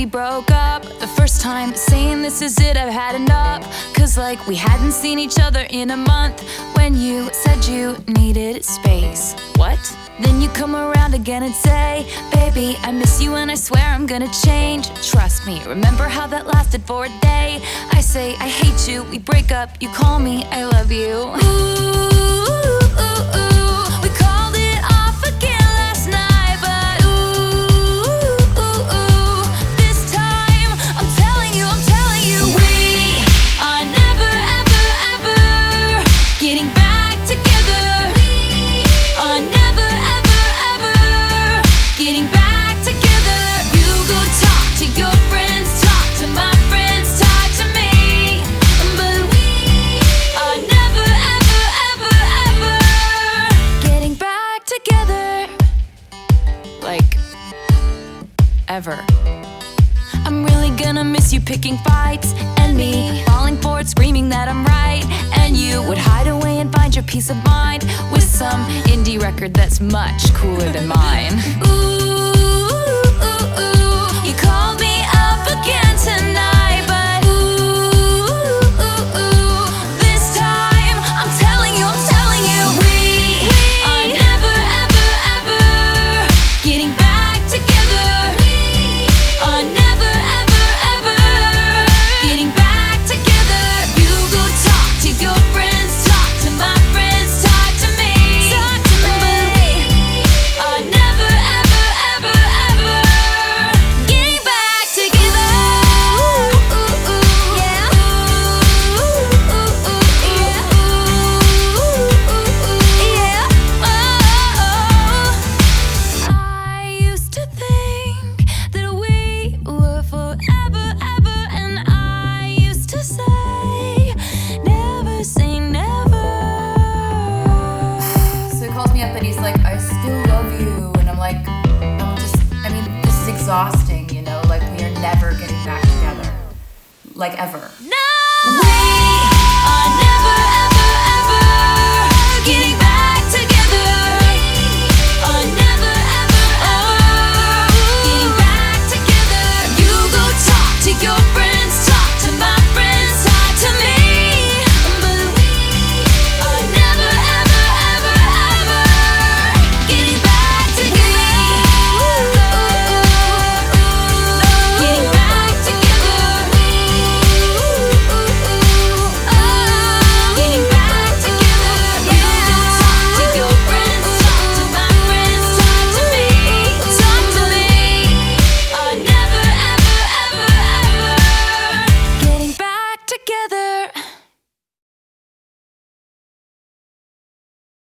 we broke up, the first time saying this is it, I've had enough. Cause like we hadn't seen each other in a month. When you said you needed space. What? Then you come around again and say, baby, I miss you and I swear I'm gonna change. Trust me, remember how that lasted for a day? I say I hate you, we break up, you call me, I love you. We called it off again last night, but this time I'm telling you, we are never, ever, ever getting back together. We are never, ever, ever getting back together. You go talk to your friends, talk to my friends, talk to me, but we are never, ever, ever, ever getting back together. Like, ever. I'm really gonna miss you picking fights, and me falling for it, screaming that I'm right. And you would hide away and find your peace of mind with some indie record that's much cooler than mine. You called me up again tonight, but this time I'm telling you, we are never, ever, ever getting back together. We are never, ever, ever getting back together. You go talk to your friends, talk to my friends, talk to me, but we are never, ever, ever, ever getting back together. Yeah. I used to think that we were forever, ever, and I used to say, never say never. So he calls me up and he's like, I still love you. And I'm like, this is exhausting, you know? Like, we are never getting back together. Like, ever. No!